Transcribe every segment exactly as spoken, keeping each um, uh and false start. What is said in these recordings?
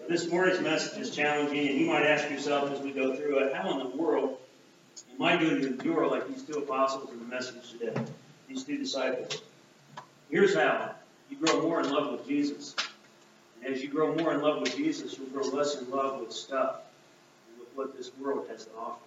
This morning's message is challenging, and you might ask yourself as we go through it, how in the world am I going to endure like these two apostles in the message today, these two disciples? Here's how. You grow more in love with Jesus. And as you grow more in love with Jesus, you'll grow less in love with stuff and with what this world has to offer.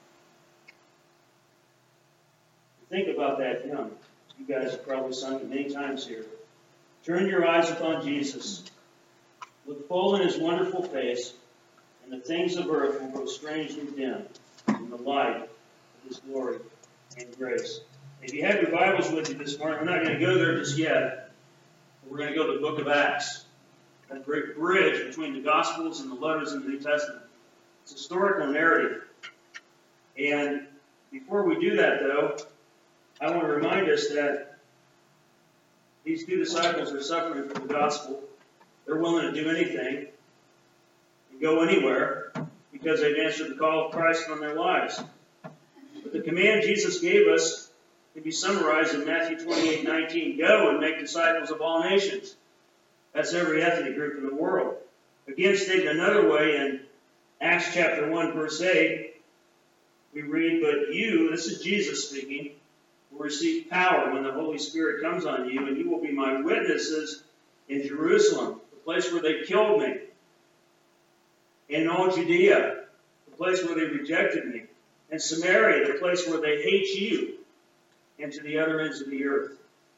Think about that hymn. You guys have probably sung it many times here. Turn your eyes upon Jesus. Look full in his wonderful face, and the things of earth will grow strangely dim in the light of his glory and grace. If you have your Bibles with you this morning, we're not going to go there just yet. But we're going to go to the book of Acts, that great bridge between the Gospels and the letters in the New Testament. It's a historical narrative. And before we do that, though, I want to remind us that these two disciples are suffering for the gospel. They're willing to do anything and go anywhere because they've answered the call of Christ on their lives. But the command Jesus gave us can be summarized in Matthew twenty-eight nineteen. Go and make disciples of all nations. That's every ethnic group in the world. Again, stated another way in Acts chapter one, verse eight, we read, but you, this is Jesus speaking, will receive power when the Holy Spirit comes on you, and you will be my witnesses in Jerusalem, the place where they killed me, in all Judea, the place where they rejected me, and Samaria, the place where they hate you, and to the other ends of the earth.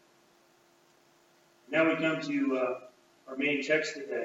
Now we come to uh, our main text today.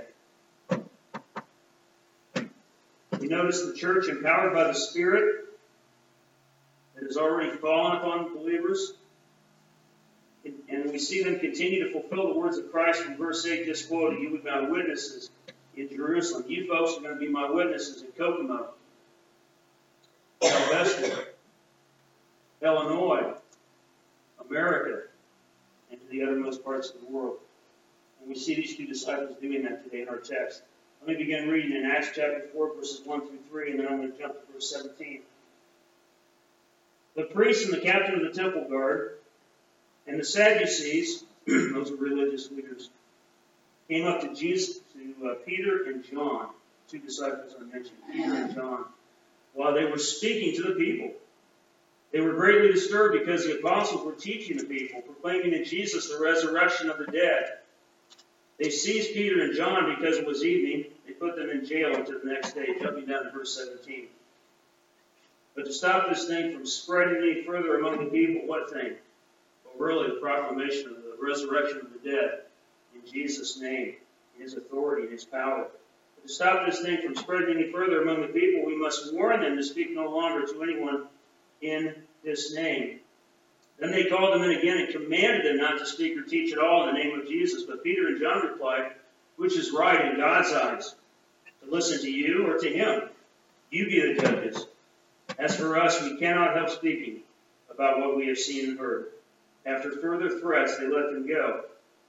We notice the church empowered by the Spirit that has already fallen upon believers. And we see them continue to fulfill the words of Christ from verse eight just quoted. You will be my witnesses in Jerusalem. You folks are going to be my witnesses in Kokomo, Galveston, Illinois, America, and to the uttermost parts of the world. And we see these two disciples doing that today in our text. Let me begin reading in Acts chapter four, verses one through three, and then I'm going to jump to verse seventeen. The priests and the captain of the temple guard and the Sadducees, those are religious leaders, came up to Jesus, to uh, Peter and John, two disciples I mentioned, Peter and John, while they were speaking to the people. They were greatly disturbed because the apostles were teaching the people, proclaiming in Jesus the resurrection of the dead. They seized Peter and John because it was evening. They put them in jail until the next day, jumping down to verse seventeen. But to stop this thing from spreading any further among the people, what thing? Well, really, the proclamation of the resurrection of the dead in Jesus' name, in his authority, and his power. But to stop this thing from spreading any further among the people, we must warn them to speak no longer to anyone in this name. Then they called them in again and commanded them not to speak or teach at all in the name of Jesus. But Peter and John replied, which is right in God's eyes, to listen to you or to him? You be the judges. As for us, we cannot help speaking about what we have seen and heard. After further threats, they let them go.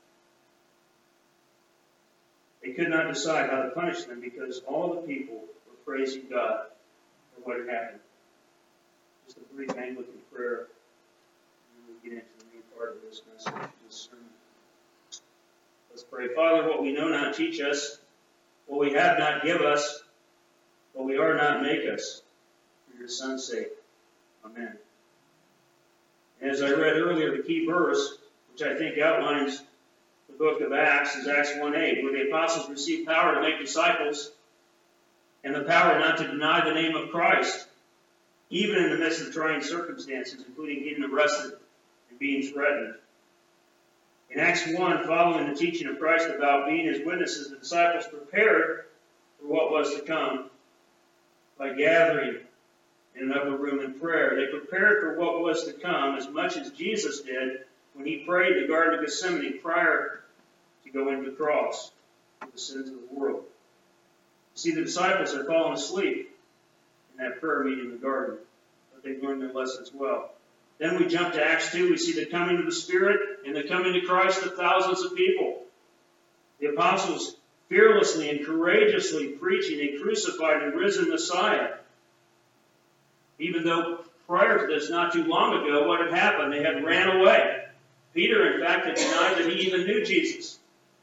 They could not decide how to punish them because all the people were praising God for what had happened. Just a brief Anglican prayer, and then we'll get into the main part of this message, this sermon. Let's pray. Father, what we know not teach us, what we have not give us, what we are not make us. For your Son's sake. Amen. As I read earlier, the key verse, which I think outlines the book of Acts, is Acts one eight, where the apostles received power to make disciples and the power not to deny the name of Christ, even in the midst of trying circumstances, including getting arrested and being threatened. In Acts one, following the teaching of Christ about being his witnesses, the disciples prepared for what was to come by gathering in an upper room in prayer. They prepared for what was to come as much as Jesus did when he prayed in the Garden of Gethsemane prior to going to the cross for the sins of the world. You see, the disciples had fallen asleep in that prayer meeting in the garden, but they learned their lessons well. Then we jump to Acts two. We see the coming of the Spirit and the coming to Christ of thousands of people. The apostles fearlessly and courageously preaching a crucified and risen Messiah. Even though prior to this, not too long ago, what had happened? They had ran away. Peter, in fact, had denied that he even knew Jesus.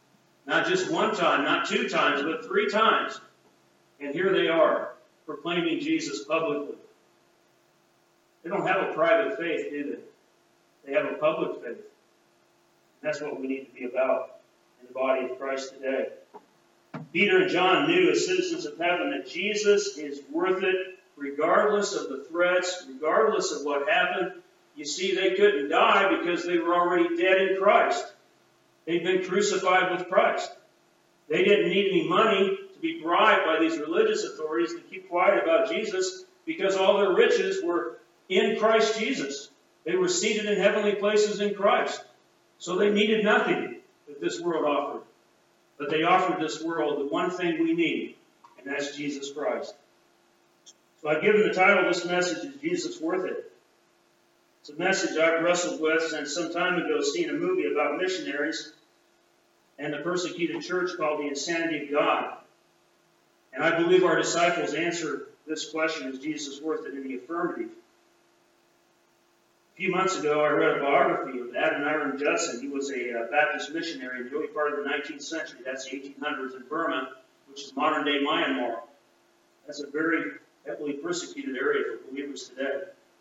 Not just one time, not two times, but three times. And here they are, proclaiming Jesus publicly. They don't have a private faith, do they? They have a public faith. And that's what we need to be about in the body of Christ today. Peter and John knew as citizens of heaven that Jesus is worth it, regardless of the threats, regardless of what happened. You see, they couldn't die because they were already dead in Christ. They'd been crucified with Christ. They didn't need any money to be bribed by these religious authorities to keep quiet about Jesus because all their riches were in Christ Jesus. They were seated in heavenly places in Christ. So they needed nothing that this world offered. But they offered this world the one thing we need, and that's Jesus Christ. So I've given the title of this message is Jesus Worth It. It's a message I've wrestled with since some time ago, seeing a movie about missionaries and the persecuted church called The Insanity of God. And I believe our disciples answer this question, is Jesus worth it, in the affirmative. A few months ago, I read a biography of Adoniram Judson. He was a uh, Baptist missionary in the early part of the nineteenth century. That's the eighteen hundreds in Burma, which is modern-day Myanmar. That's a very heavily persecuted area for believers today.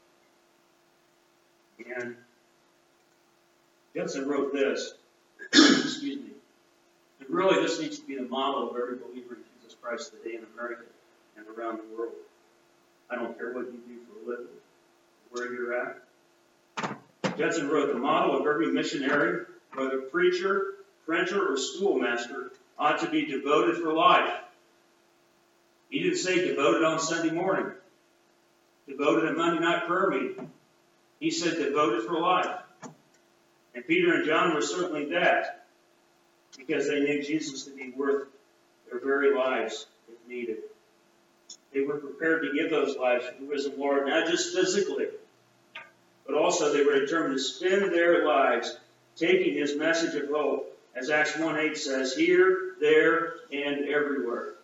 And Judson wrote this, excuse me, and really this needs to be the model of every believer in Jesus Christ today in America and around the world. I don't care what you do for a living, where you're at. Judson wrote, the model of every missionary, whether preacher, printer, or schoolmaster, ought to be devoted for life. He didn't say devoted on Sunday morning, devoted at Monday night prayer meeting. He said devoted for life. And Peter and John were certainly that, because they knew Jesus to be worth their very lives if needed. They were prepared to give those lives for the risen Lord, not just physically, but also they were determined to spend their lives taking His message of hope, as Acts one eight says, here, there, and everywhere.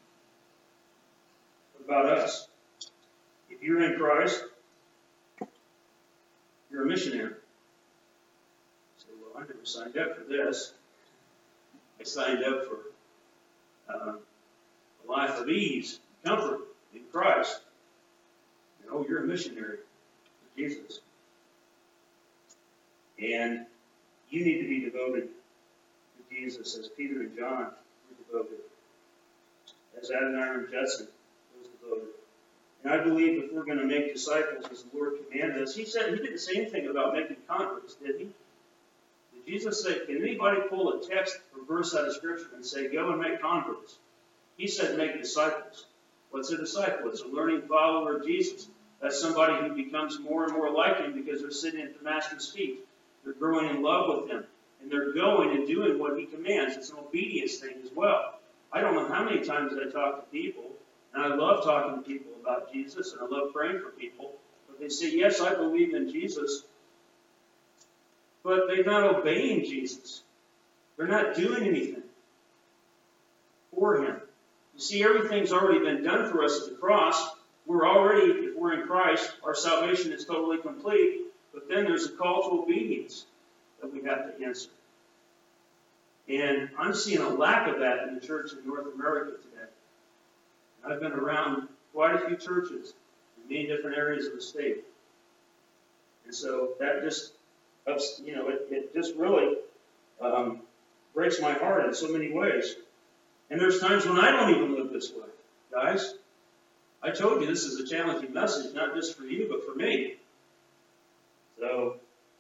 What about us? If you're in Christ, you're a missionary. You say, well, I never signed up for this. I signed up for uh, a life of ease, comfort in Christ. You know, you're a missionary to Jesus. And you need to be devoted to Jesus as Peter and John were devoted, as Adoniram Judson was devoted. And I believe if we're going to make disciples as the Lord commanded us, He said, He didn't say anything about making converts, did He? Did Jesus say, can anybody pull a text or verse out of Scripture and say, go and make converts? He said, make disciples. What's a disciple? It's a learning follower of Jesus. That's somebody who becomes more and more like Him because they're sitting at the Master's feet. They're growing in love with Him. And they're going and doing what He commands. It's an obedience thing as well. I don't know how many times I talk to people, and I love talking to people about Jesus, and I love praying for people, but they say, yes, I believe in Jesus, but they're not obeying Jesus. They're not doing anything for Him. You see, everything's already been done for us at the cross. We're already, if we're in Christ, our salvation is totally complete. But then there's a call to obedience that we have to answer. And I'm seeing a lack of that in the church in North America today. I've been around quite a few churches in many different areas of the state. And so that just, you know, it, it just really um, breaks my heart in so many ways. And there's times when I don't even live this way. Guys, I told you this is a challenging message, not just for you, but for me. So,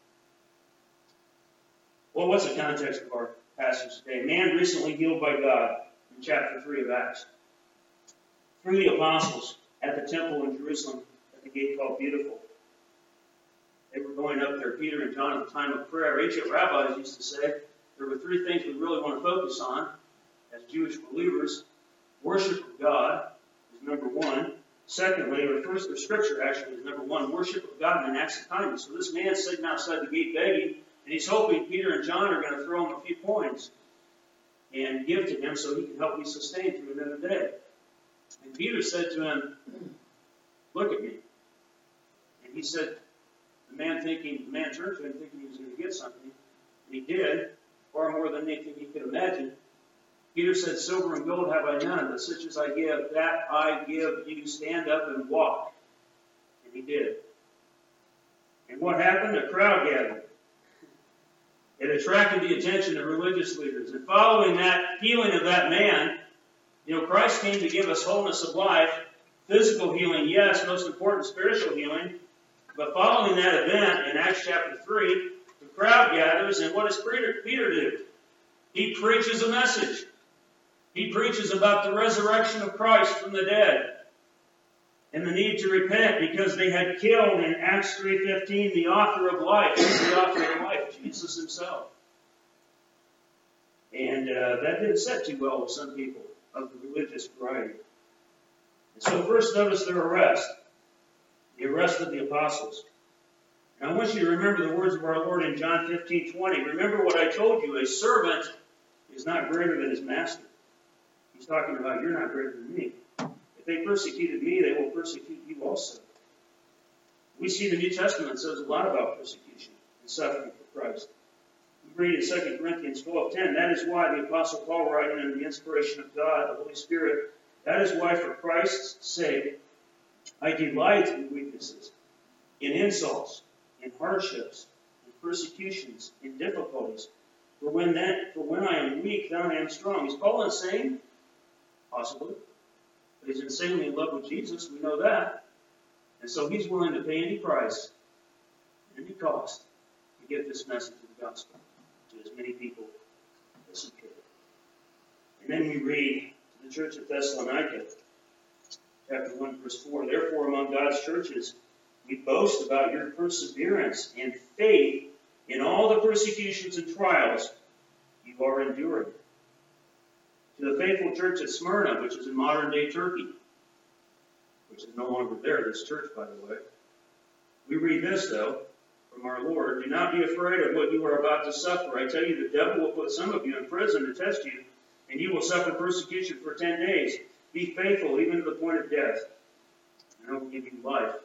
well, what's the context of our passage today? Man recently healed by God in chapter three of Acts. Through the apostles at the temple in Jerusalem at the gate called Beautiful. They were going up there, Peter and John, at the time of prayer. Ancient rabbis used to say there were three things we really want to focus on as Jewish believers. Worship of God is number one. Secondly, or first, the Scripture actually is number one, worship of God and acts of kindness. So this man's sitting outside the gate begging, and he's hoping Peter and John are going to throw him a few coins and give to him so he can help be sustained through another day. And Peter said to him, look at me. And he said, the man thinking, the man turned to him thinking he was going to get something. And he did, far more than anything he could imagine. Peter said, silver and gold have I none, but such as I give, that I give you. Stand up and walk. And he did. And what happened? A crowd gathered. It attracted the attention of religious leaders. And following that healing of that man, you know, Christ came to give us wholeness of life. Physical healing, yes, most important, spiritual healing. But following that event in Acts chapter three, the crowd gathers, and what does Peter, Peter do? He preaches a message. He preaches about the resurrection of Christ from the dead and the need to repent because they had killed in Acts three fifteen the author of life. Who's the author of life? Jesus himself. And uh, that didn't sit too well with some people of the religious variety. And so first notice their arrest. The arrest of the apostles. Now I want you to remember the words of our Lord in John fifteen twenty. Remember what I told you, a servant is not greater than his master. He's talking about you're not greater than me. If they persecuted me, they will persecute you also. We see the New Testament says a lot about persecution and suffering for Christ. We read in Second Corinthians twelve ten, that is why the Apostle Paul, writing under the inspiration of God, the Holy Spirit, that is why for Christ's sake I delight in weaknesses, in insults, in hardships, in persecutions, in difficulties. For when that, for when I am weak, then I am strong. Is Paul insane? Possibly. But he's insanely in love with Jesus. We know that. And so he's willing to pay any price, any cost, to get this message of the gospel to as many people as he could. And then we read to the church of Thessalonica, chapter one, verse four. Therefore, among God's churches, we boast about your perseverance and faith in all the persecutions and trials you are enduring. To the faithful church at Smyrna, which is in modern-day Turkey, which is no longer there, this church, by the way. We read this, though, from our Lord. Do not be afraid of what you are about to suffer. I tell you, the devil will put some of you in prison to test you, and you will suffer persecution for ten days. Be faithful even to the point of death, and I will give you life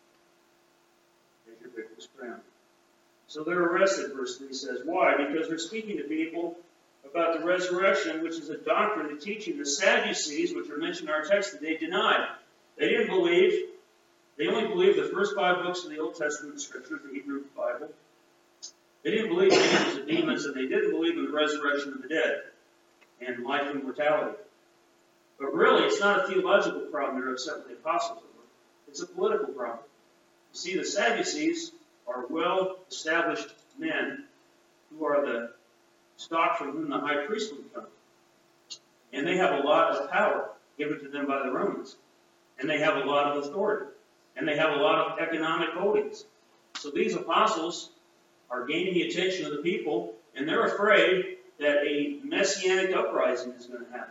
as your victor's crown. So they're arrested, verse three says. Why? Because they're speaking to people about the resurrection, which is a doctrine, a teaching the Sadducees, which are mentioned in our text today, denied. They didn't believe. They only believed the first five books of the Old Testament Scripture, the Hebrew Bible. They didn't believe in angels and demons, and they didn't believe in the resurrection of the dead and life and mortality. But really, it's not a theological problem they're upset with the apostles over. It's a political problem. You see, the Sadducees are well-established men who are the stock from whom the high priest would come. And they have a lot of power given to them by the Romans. And they have a lot of authority. And they have a lot of economic holdings. So these apostles are gaining the attention of the people, and they're afraid that a messianic uprising is going to happen.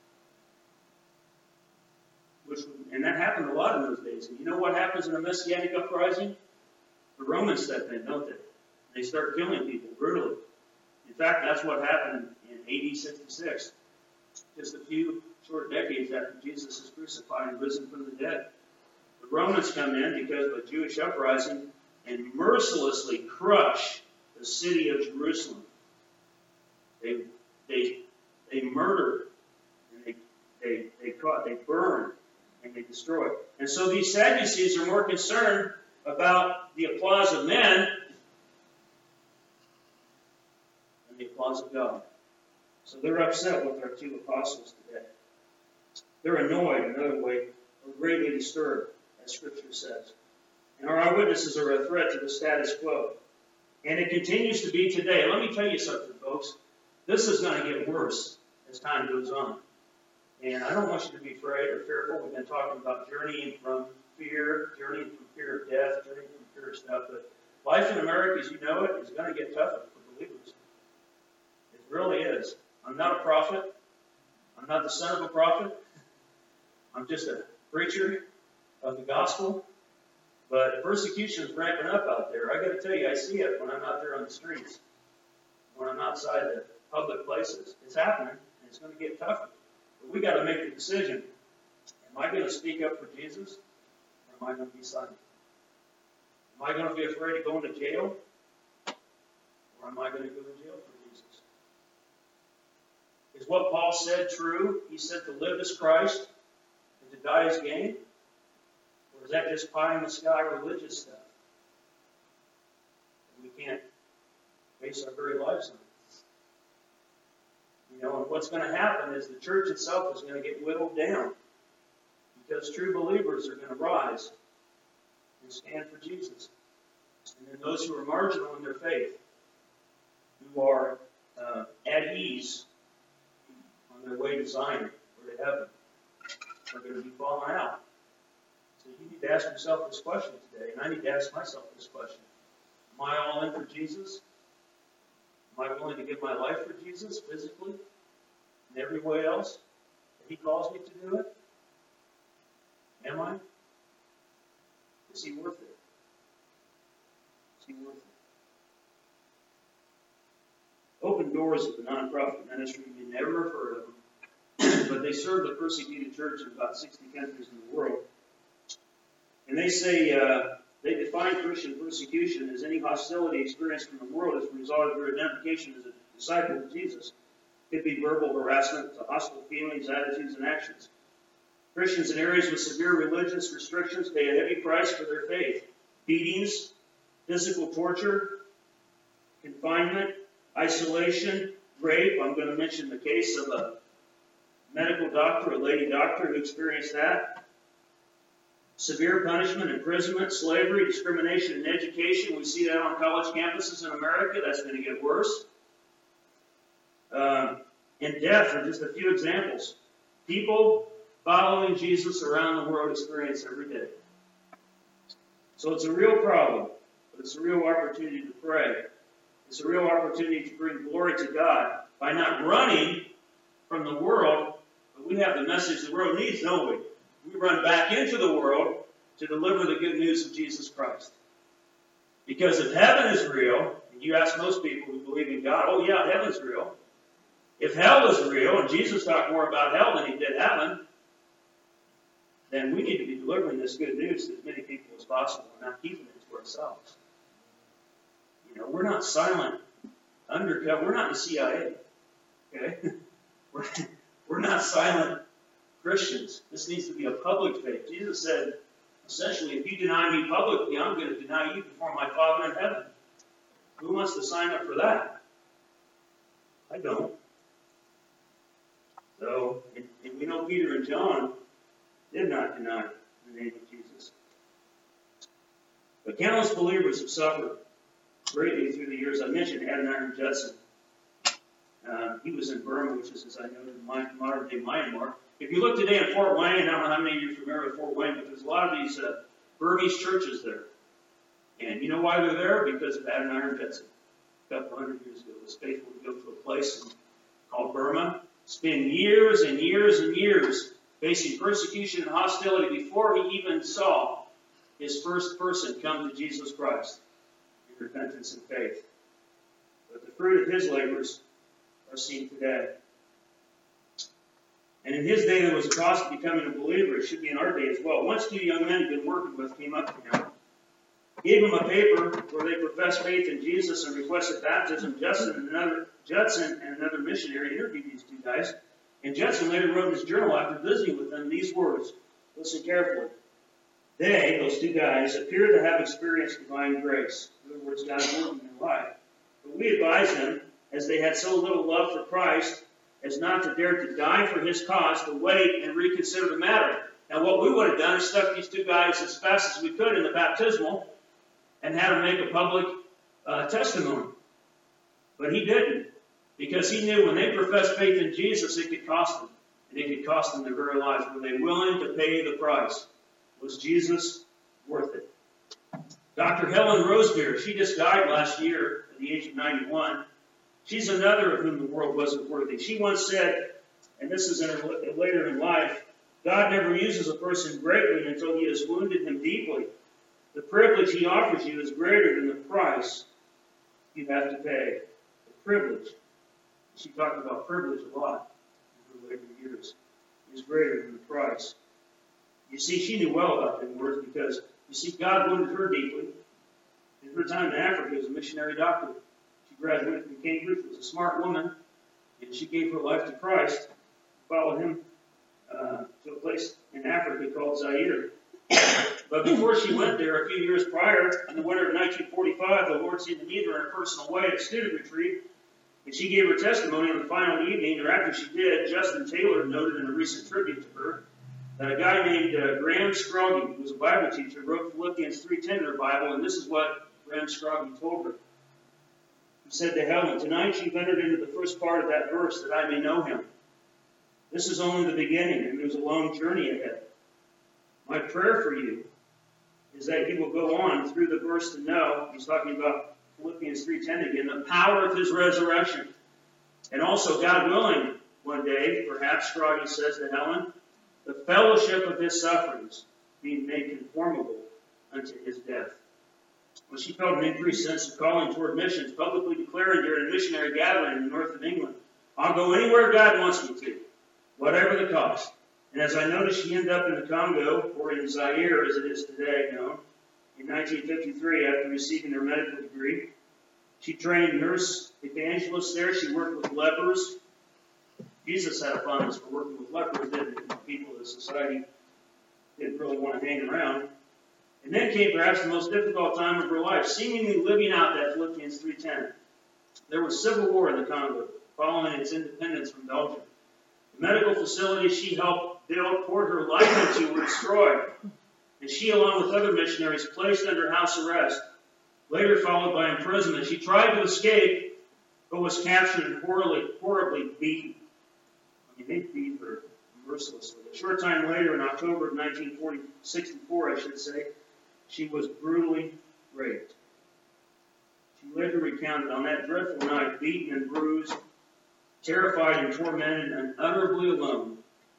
Which, and that happened a lot in those days. And you know what happens in a messianic uprising? The Romans step in, don't they? They start killing people brutally. In fact, that's what happened in A D sixty-six, just a few short decades after Jesus is crucified and risen from the dead. The Romans come in because of a Jewish uprising and mercilessly crush the city of Jerusalem. They they they murder, and they they they caught, they burn, and they destroy. And so these Sadducees are more concerned about the applause of men than the applause of God. So they're upset with our two apostles today. They're annoyed, another way, or greatly disturbed, as Scripture says. And our eyewitnesses are a threat to the status quo. And it continues to be today. Let me tell you something, folks. This is going to get worse as time goes on. And I don't want you to be afraid or fearful. We've been talking about journeying from fear, journeying from fear of death, journeying from fear of stuff. But life in America, as you know it, is going to get tougher for believers. It really is. I'm not a prophet. I'm not the son of a prophet. I'm just a preacher of the gospel. But persecution is ramping up out there. I got to tell you, I see it when I'm out there on the streets, when I'm outside the public places. It's happening, and it's going to get tougher. But we got to make the decision. Am I going to speak up for Jesus, or am I going to be silent? Am I going to be afraid of going to jail, or am I going to go to jail for Jesus? Is what Paul said true? He said to live as Christ and to die as gain? Or is that just pie in the sky religious stuff? And we can't base our very lives on it. You know, and what's going to happen is the church itself is going to get whittled down because true believers are going to rise and stand for Jesus. And then those who are marginal in their faith, who are uh, at ease on their way to Zion or to heaven, are going to be falling out. So you need to ask yourself this question today, and I need to ask myself this question. Am I all in for Jesus? Am I willing to give my life for Jesus physically and every way else that He calls me to do it? Am I? Is He worth it? Is He worth it? Open Doors is a nonprofit ministry. You never have heard of them, but they serve the persecuted church in about sixty countries in the world. And they say, uh, they define Christian persecution as any hostility experienced from the world as a result of your identification as a disciple of Jesus. It could be verbal harassment to hostile feelings, attitudes, and actions. Christians in areas with severe religious restrictions pay a heavy price for their faith. Beatings, physical torture, confinement, isolation, rape. I'm going to mention the case of a medical doctor, a lady doctor who experienced that. Severe punishment, imprisonment, slavery, discrimination in education. We see that on college campuses in America. That's going to get worse. Uh, and death are just a few examples. People following Jesus around the world experience every day. So it's a real problem, but it's a real opportunity to pray. It's a real opportunity to bring glory to God by not running from the world, but we have the message the world needs, don't we? We run back into the world to deliver the good news of Jesus Christ. Because if heaven is real, and you ask most people who believe in God, oh yeah, heaven's real. If hell is real, and Jesus talked more about hell than he did heaven, then we need to be delivering this good news to as many people as possible and not keeping it to ourselves. You know, we're not silent, undercover. We're not the C I A. Okay? We're, we're not silent Christians. This needs to be a public faith. Jesus said, essentially, if you deny me publicly, I'm going to deny you before my Father in heaven. Who wants to sign up for that? I don't. So, and, and we know Peter and John did not deny the name of Jesus. But countless believers have suffered greatly through the years. I mentioned Adoniram Judson. Uh, he was in Burma, which is, as I noted, modern-day Myanmar. If you look today in Fort Wayne, I don't know how many of you are familiar with Fort Wayne, but there's a lot of these uh, Burmese churches there. And you know why they're there? Because of Adoniram Judson. A couple hundred years ago, was faithful to go to a place called Burma, spend years and years and years facing persecution and hostility before he even saw his first person come to Jesus Christ in repentance and faith. But the fruit of his labors are seen today. And in his day, there was a cost to becoming a believer. It should be in our day as well. Once two young men he'd been working with came up to him, gave him a paper where they professed faith in Jesus and requested baptism. Judson and another, Judson and another missionary interviewed these two guys. And Judson later wrote in his journal after visiting with them these words. Listen carefully. They, those two guys, appear to have experienced divine grace. In other words, God working in their life. But we advised them, as they had so little love for Christ, as not to dare to die for his cause, to wait and reconsider the matter. Now, what we would have done is stuck these two guys as fast as we could in the baptismal and had them make a public uh, testimony. But he didn't, because he knew when they professed faith in Jesus, it could cost them. And it could cost them their very lives. Were they willing to pay the price? Was Jesus worth it? Doctor Helen Rosebeer, she just died last year at the age of ninety-one. She's another of whom the world wasn't worthy. She once said, and this is in her later in life, God never uses a person greatly until he has wounded him deeply. The privilege he offers you is greater than the price you have to pay. The privilege. She talked about privilege a lot in her later years. Is greater than the price. You see, she knew well about them words because, you see, God wounded her deeply. In her time in Africa as a missionary doctor, she graduated from Cambridge, was a smart woman, And she gave her life to Christ, followed him uh, to a place in Africa called Zaire. But before she went there, a few years prior, in the winter of nineteen forty-five, the Lord seemed to meet her in a personal way at a student retreat. And she gave her testimony on the final evening, or after she did. Justin Taylor noted in a recent tribute to her that a guy named uh, Graham Scroggie, who was a Bible teacher, wrote Philippians three ten in her Bible, and this is what Graham Scroggie told her. He said to Helen, "Tonight you've entered into the first part of that verse, that I may know him. This is only the beginning, and there's a long journey ahead. My prayer for you is that you will go on through the verse to know," he's talking about Philippians three ten again, "the power of his resurrection. And also, God willing, one day, perhaps," Scroggie says to Helen, "the fellowship of his sufferings, being made conformable unto his death." Well, she felt an increased sense of calling toward missions, publicly declaring during a missionary gathering in the north of England, "I'll go anywhere God wants me to, whatever the cost." And as I noticed, she ended up in the Congo, or in Zaire as it is today known, in nineteen fifty-three after receiving her medical degree. She trained nurse evangelists there. She worked with lepers. Jesus had a fondness for working with lepers, didn't he? People in society didn't really want to hang around. And then came perhaps the most difficult time of her life, seemingly living out that Philippians three ten. There was civil war in the Congo, following its independence from Belgium. The medical facilities she helped build, poured her life into, were destroyed. And she, along with other missionaries, placed under house arrest, later followed by imprisonment. She tried to escape, but was captured and horribly, horribly beaten. I mean, they beat her mercilessly. A short time later, in October of nineteen sixty-four, I should say, she was brutally raped. She later recounted, "On that dreadful night, beaten and bruised, terrified and tormented, and unutterably alone,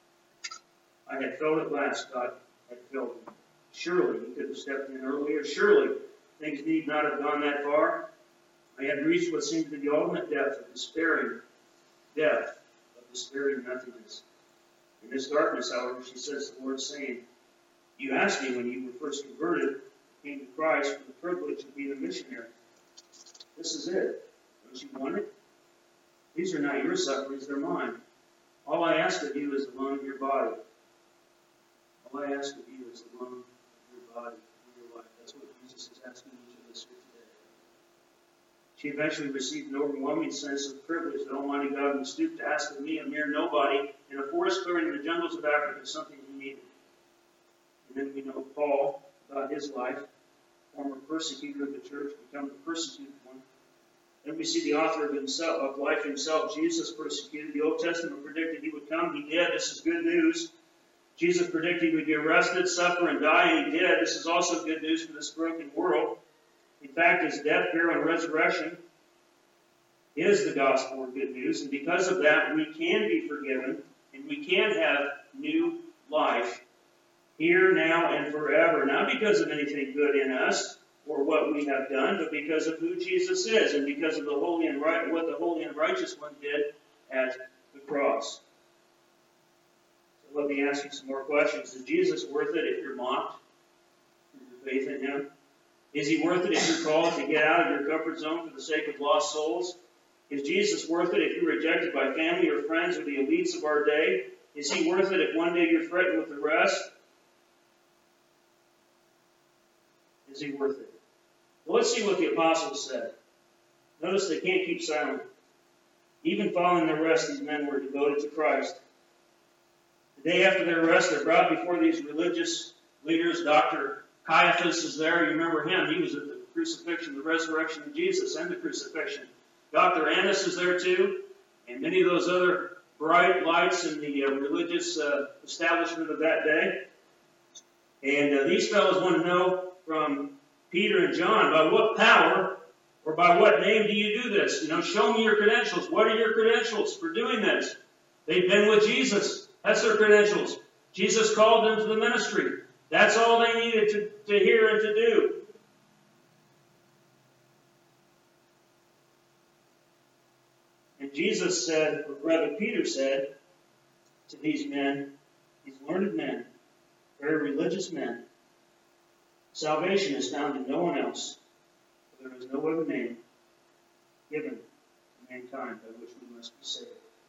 I had felt at last God had filled me. Surely he could have stepped in earlier. Surely things need not have gone that far. I had reached what seemed to be the ultimate depth of despairing, depth of despairing nothingness. In this darkness, however," she says, "the Lord saying, you asked me when you were first converted, came to Christ for the privilege of being a missionary. This is it. Don't you want it? These are not your sufferings, they're mine. All I ask of you is the loan of your body. All I ask of you is the loan of your body and your life." That's what Jesus is asking each of us here today. She eventually received an overwhelming sense of privilege that Almighty God would stoop to ask of me, a mere nobody, in a forest clearing in the jungles of Africa, something he needed. And then we know Paul, about his life, former persecutor of the church, become the persecuted one. Then we see the author of himself, of life himself, Jesus persecuted. The Old Testament predicted he would come. He did. This is good news. Jesus predicted he would be arrested, suffer, and die, and he did. This is also good news for this broken world. In fact, his death, burial, and resurrection is the gospel of good news. And because of that, we can be forgiven, and we can have new life here, now, and forever. Not because of anything good in us or what we have done, but because of who Jesus is, and because of the holy and right, what the holy and righteous one did at the cross. So let me ask you some more questions. Is Jesus worth it if you're mocked for your faith in him? Is he worth it if you're called to get out of your comfort zone for the sake of lost souls? Is Jesus worth it if you're rejected by family or friends or the elites of our day? Is he worth it if one day you're threatened with arrest? Is he worth it? Well, let's see what the apostles said. Notice they can't keep silent. Even following their arrest, these men were devoted to Christ. The day after their arrest, they're brought before these religious leaders. Doctor Caiaphas is there. You remember him. He was at the crucifixion, the resurrection of Jesus, and the crucifixion. Doctor Annas is there too, and many of those other bright lights in the uh, religious uh, establishment of that day. And uh, these fellows want to know from Peter and John, by what power or by what name do you do this? You know, show me your credentials. What are your credentials for doing this? They've been with Jesus. That's their credentials. Jesus called them to the ministry. That's all they needed to, to hear and to do. And Jesus said, or rather Peter said to these men, these learned men, very religious men, salvation is found in no one else, for there is no other name given to mankind by which we must be saved.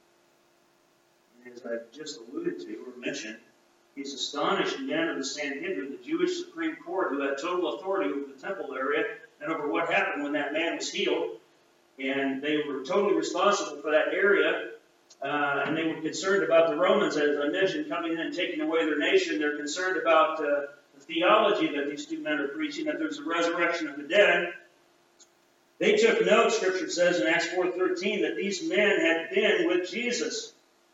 And as I've just alluded to or mentioned, these astonished men of the Sanhedrin, the Jewish Supreme Court, who had total authority over the temple area and over what happened when that man was healed, and they were totally responsible for that area, uh, and they were concerned about the Romans, as I mentioned, coming in and taking away their nation. They're concerned about uh, the theology that these two men are preaching, that there's a resurrection of the dead. They took note, Scripture says in Acts four thirteen, that these men had been with Jesus.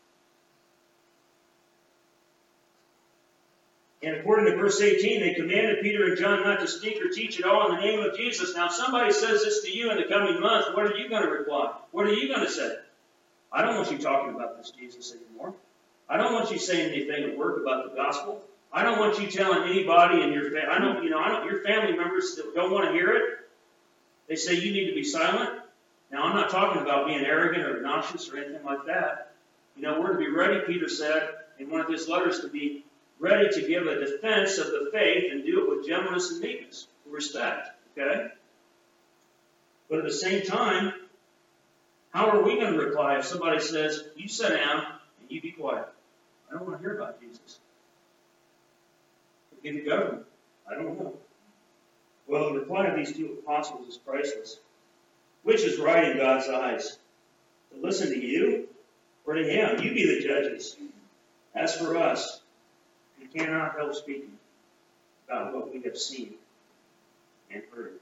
And according to verse eighteen, they commanded Peter and John not to speak or teach at all in the name of Jesus. Now, if somebody says this to you in the coming month, what are you going to reply? What are you going to say? I don't want you talking about this Jesus anymore. I don't want you saying anything at work about the gospel. I don't want you telling anybody in your family. I don't, you know, I don't, your family members that don't want to hear it. They say you need to be silent. Now, I'm not talking about being arrogant or obnoxious or anything like that. You know, we're to be ready, Peter said in one of his letters, to be ready to give a defense of the faith and do it with gentleness and meekness, respect, okay? But at the same time, how are we going to reply if somebody says, you sit down and you be quiet? I don't want to hear about Jesus. It'd be the government. I don't know. Well, the reply of these two apostles is priceless. Which is right in God's eyes? To listen to you or to him? You be the judges. As for us, we cannot help speaking about what we have seen and heard.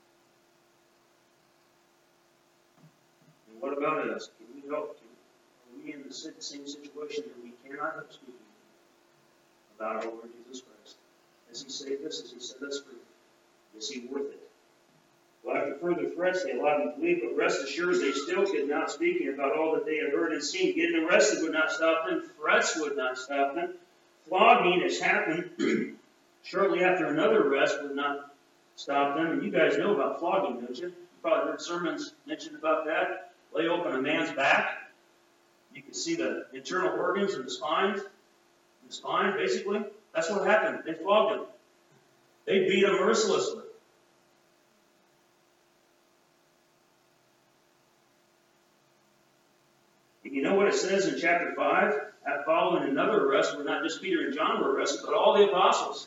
And what about us? Can we help? Are we in the same situation that we cannot help speaking about our Lord Jesus Christ? Has he saved us? Has he set us free? Is he worth it? Well, after further threats, they allowed him to leave, but rest assured they still could not, speaking about all that they had heard and seen. Getting arrested would not stop them. Threats would not stop them. Flogging has happened shortly after another arrest would not stop them. And you guys know about flogging, don't you? You probably heard sermons mentioned about that. Lay open a man's back. You can see the internal organs and the spines. The spine, basically. That's what happened. They flogged him. They beat him mercilessly. And you know what it says in chapter five? At following another arrest, where not just Peter and John were arrested, but all the apostles.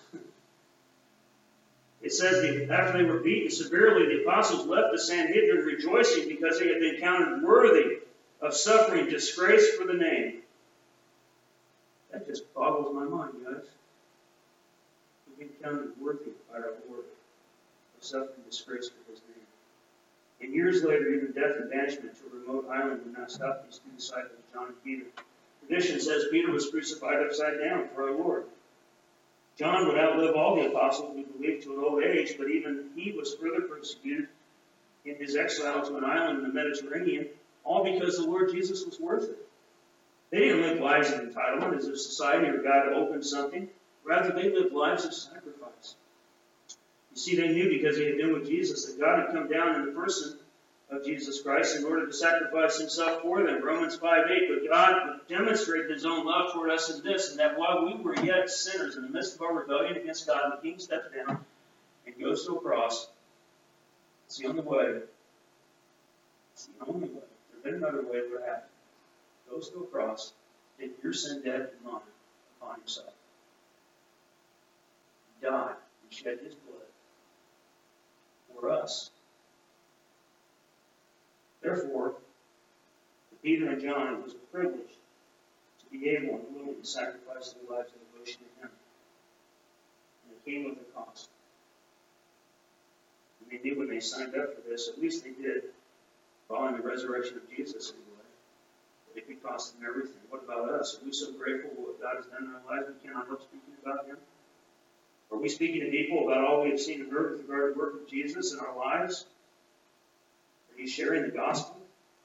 It says that after they were beaten severely, the apostles left the Sanhedrin rejoicing because they had been counted worthy of suffering disgrace for the name. That just boggles my mind, guys. We've been counted worthy by our Lord of suffering disgrace for his name. And years later, even death and banishment to a remote island would not stop these two disciples, John and Peter. Tradition says Peter was crucified upside down for our Lord. John would outlive all the apostles, we believe, to an old age, but even he was further persecuted in his exile to an island in the Mediterranean, all because the Lord Jesus was worth it. They didn't live lives of entitlement as if society or God opened something. Rather, they lived lives of sacrifice. You see, they knew because they had been with Jesus that God had come down in the person of Jesus Christ in order to sacrifice himself for them. Romans five eight, but God demonstrated his own love toward us in this, and that while we were yet sinners in the midst of our rebellion against God, the King steps down and goes to a cross. It's the only way. It's the only way. There's been another way it would happen. Goes to a cross, take your sin, debt, and mine upon himself. He died and shed his blood for us. Therefore, to Peter and John, it was a privilege to be able and willing to sacrifice their lives in devotion to him. And it came with a cost. And they knew when they signed up for this, at least they did, following the resurrection of Jesus anyway, that it could cost them everything. What about us? Are we so grateful for what God has done in our lives we cannot help speaking about him? Are we speaking to people about all we have seen and heard with regard to the work of Jesus in our lives? Are you sharing the gospel?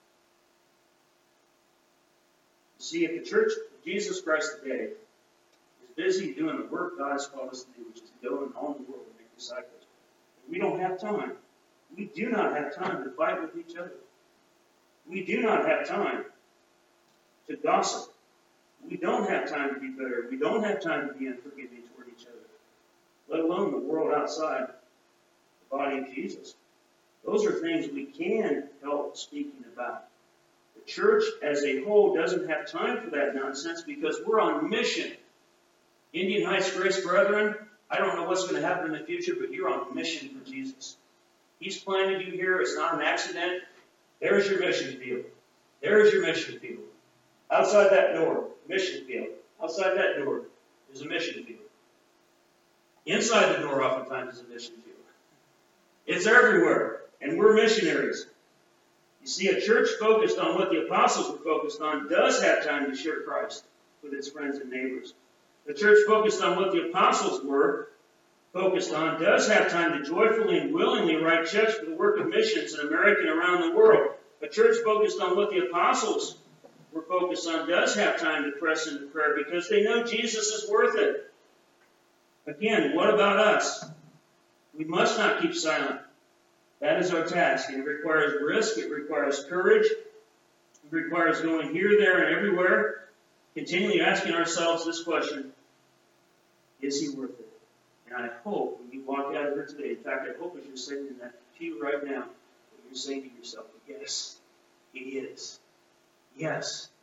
You see, if the Church of Jesus Christ today is busy doing the work God has called us to do, which is to go in all the world and make disciples, we don't have time. We do not have time to fight with each other. We do not have time to gossip. We don't have time to be bitter. We don't have time to be unforgiving toward each other, let alone the world outside the body of Jesus. Those are things we can help speaking about. The church as a whole doesn't have time for that nonsense because we're on mission. Indian Heights Grace Brethren, I don't know what's going to happen in the future, but you're on mission for Jesus. He's planted you here. It's not an accident. There's your mission field. There's your mission field. Outside that door, mission field. Outside that door is a mission field. Inside the door oftentimes is a mission field. It's everywhere. And we're missionaries. You see, a church focused on what the apostles were focused on does have time to share Christ with its friends and neighbors. The church focused on what the apostles were focused on does have time to joyfully and willingly write checks for the work of missions in America and around the world. A church focused on what the apostles were focused on does have time to press into prayer because they know Jesus is worth it. Again, what about us? We must not keep silent. That is our task. And it requires risk. It requires courage. It requires going here, there, and everywhere. Continually asking ourselves this question: is he worth it? And I hope when you walk out of here today, in fact, I hope as you're sitting in that pew right now, that you're saying to yourself, yes, he is. Yes,